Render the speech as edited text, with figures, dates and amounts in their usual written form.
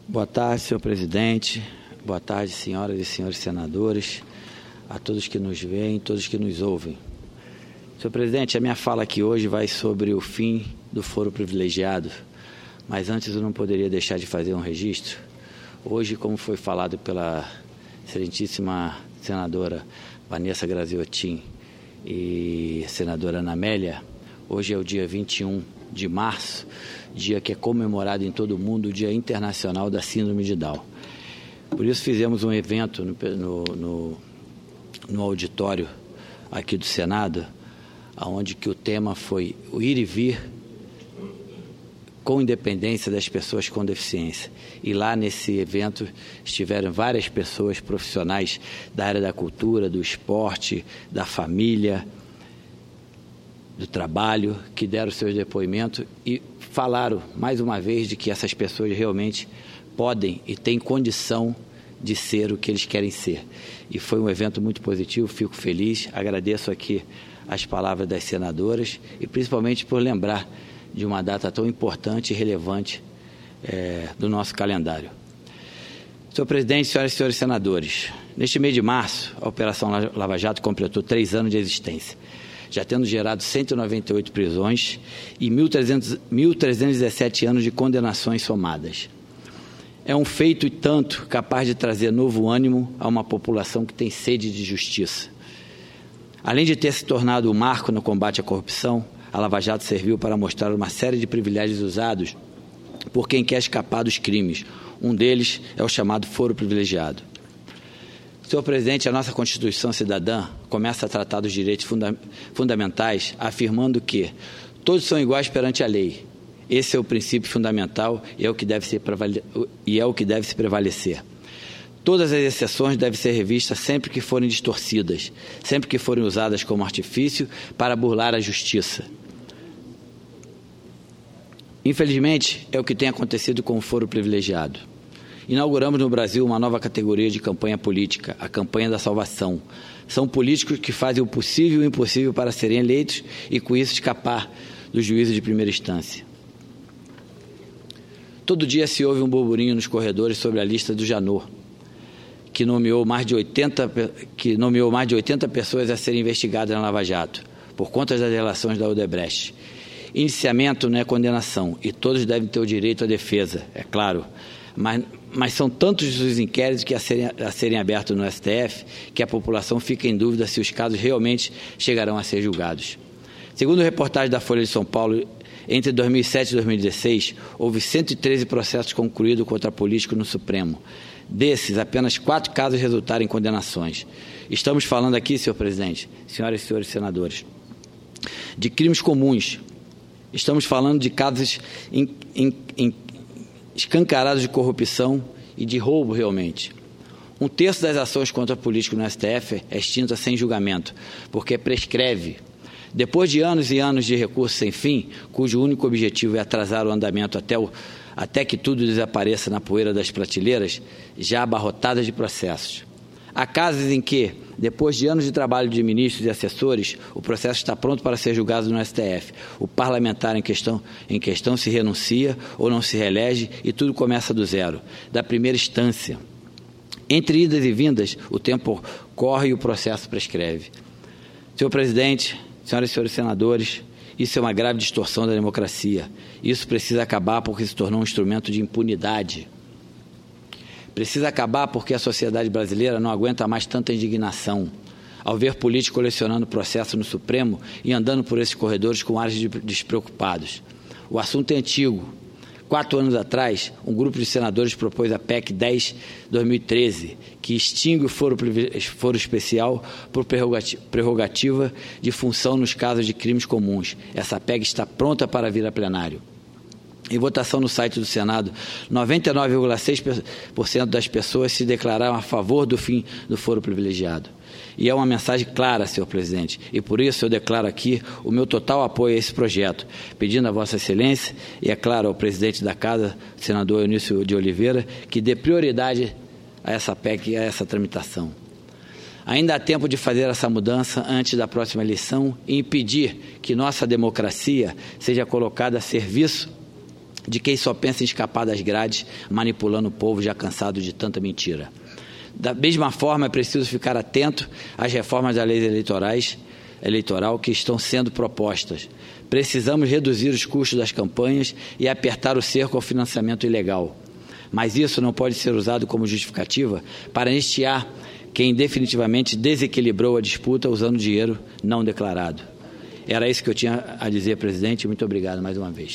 Boa tarde, senhor presidente. Boa tarde, senhoras e senhores senadores, a todos que nos veem, todos que nos ouvem. Senhor presidente, a minha fala aqui hoje vai sobre o fim do foro privilegiado, mas antes eu não poderia deixar de fazer um registro. Hoje, como foi falado pela excelentíssima senadora Vanessa Graziotin e senadora Ana Amélia, hoje é o dia 21 de março, dia que é comemorado em todo o mundo, o Dia Internacional da Síndrome de Down. Por isso fizemos um evento no auditório aqui do Senado, onde que o tema foi o ir e vir com independência das pessoas com deficiência. E lá nesse evento estiveram várias pessoas profissionais da área da cultura, do esporte, da família, do trabalho, que deram seus depoimentos e falaram mais uma vez de que essas pessoas realmente podem e têm condição de ser o que eles querem ser. E foi um evento muito positivo, fico feliz, agradeço aqui as palavras das senadoras e principalmente por lembrar de uma data tão importante e relevante do nosso calendário. Senhor presidente, senhoras e senhores senadores, neste mês de março, a Operação Lava Jato completou 3 anos de existência, já tendo gerado 198 prisões e 1.317 anos de condenações somadas. É um feito e tanto capaz de trazer novo ânimo a uma população que tem sede de justiça. Além de ter se tornado um marco no combate à corrupção, a Lava Jato serviu para mostrar uma série de privilégios usados por quem quer escapar dos crimes. Um deles é o chamado foro privilegiado. Senhor presidente, a nossa Constituição Cidadã começa a tratar dos direitos fundamentais, afirmando que todos são iguais perante a lei. Esse é o princípio fundamental e é o que deve se prevalecer. Todas as exceções devem ser revistas sempre que forem distorcidas, sempre que forem usadas como artifício para burlar a justiça. Infelizmente, é o que tem acontecido com o foro privilegiado. Inauguramos no Brasil uma nova categoria de campanha política, a campanha da salvação. São políticos que fazem o possível e o impossível para serem eleitos e, com isso, escapar do juízo de primeira instância. Todo dia se ouve um burburinho nos corredores sobre a lista do Janot, que nomeou mais de 80 pessoas a serem investigadas na Lava Jato, por conta das relações da Odebrecht. Indiciamento não é condenação, e todos devem ter o direito à defesa, é claro. Mas são tantos os inquéritos que a serem abertos no STF que a população fica em dúvida se os casos realmente chegarão a ser julgados. Segundo reportagem da Folha de São Paulo, entre 2007 e 2016, houve 113 processos concluídos contra políticos no Supremo. Desses, apenas 4 casos resultaram em condenações. Estamos falando aqui, senhor presidente, senhoras e senhores senadores, de crimes comuns. Estamos falando de casos escancarados de corrupção e de roubo realmente. 1/3 das ações contra políticos no STF é extinta sem julgamento, porque prescreve. Depois de anos e anos de recursos sem fim, cujo único objetivo é atrasar o andamento até que tudo desapareça na poeira das prateleiras, já abarrotadas de processos. Há casos em que, depois de anos de trabalho de ministros e assessores, o processo está pronto para ser julgado no STF. O parlamentar em questão se renuncia ou não se reelege e tudo começa do zero, da primeira instância. Entre idas e vindas, o tempo corre e o processo prescreve. Senhor presidente, senhoras e senhores senadores, isso é uma grave distorção da democracia. Isso precisa acabar porque se tornou um instrumento de impunidade. Precisa acabar porque a sociedade brasileira não aguenta mais tanta indignação ao ver políticos colecionando processo no Supremo e andando por esses corredores com ares despreocupados. O assunto é antigo. 4 anos atrás, um grupo de senadores propôs a PEC 10/2013, que extingue o foro especial por prerrogativa de função nos casos de crimes comuns. Essa PEC está pronta para vir a plenário. Em votação no site do Senado, 99,6% das pessoas se declararam a favor do fim do foro privilegiado. E é uma mensagem clara, senhor presidente, e por isso eu declaro aqui o meu total apoio a esse projeto, pedindo a Vossa Excelência e, é claro, ao presidente da Casa, senador Eunício de Oliveira, que dê prioridade a essa PEC e a essa tramitação. Ainda há tempo de fazer essa mudança antes da próxima eleição e impedir que nossa democracia seja colocada a serviço de quem só pensa em escapar das grades, manipulando o povo já cansado de tanta mentira. Da mesma forma, é preciso ficar atento às reformas da lei eleitoral que estão sendo propostas. Precisamos reduzir os custos das campanhas e apertar o cerco ao financiamento ilegal. Mas isso não pode ser usado como justificativa para anistiar quem definitivamente desequilibrou a disputa usando dinheiro não declarado. Era isso que eu tinha a dizer, presidente. Muito obrigado mais uma vez.